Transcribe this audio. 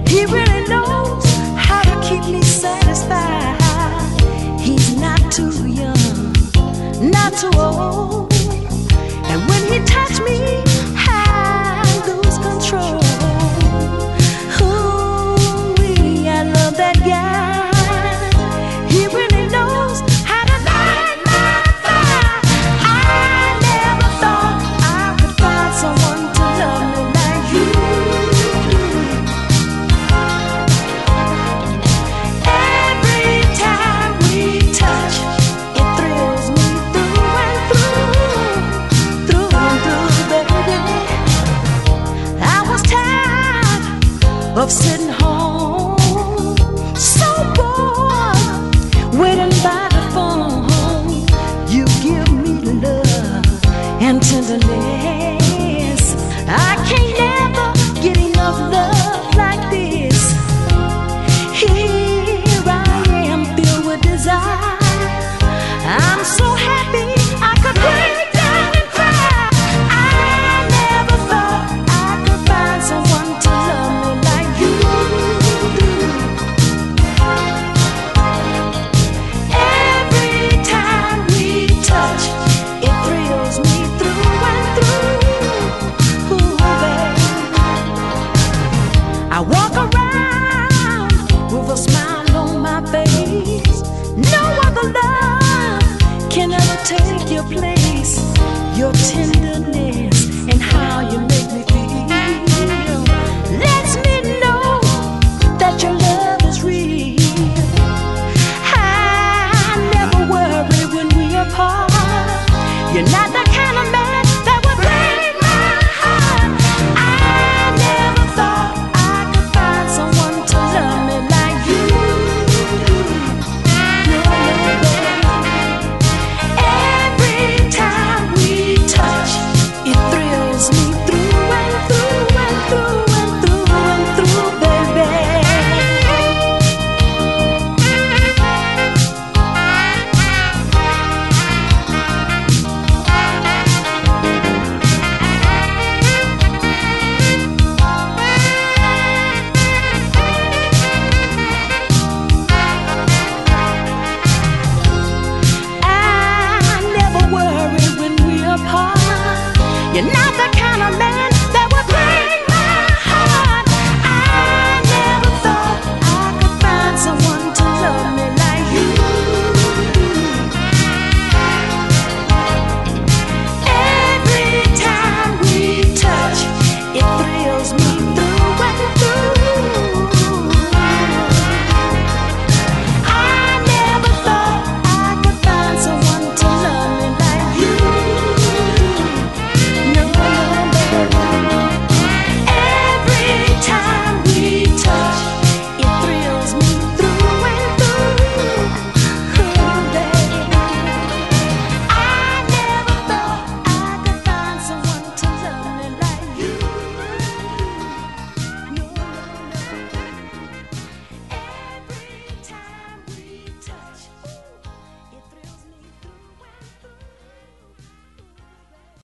He really knows how to keep me satisfied. He's not too young, not too old. And when he touches me, I lose control. Ooh, I love that guy. He really knows how to light my fire. I never thought I could find someone to love me like you do. Every time we touch, it thrills me through and through, baby. I was tired of sitting home, so bored, waiting by the phone. You give me love and tenderness. I can't never get enough love like this. Here I am, filled with desire. I'm so happy I could break down and cry. I never thought I could find someone to love me like you do. Every time we touch, it thrills me through and through. Ooh, baby. I walk around with a smile on my face. No other love can ever take your place. Your tenderness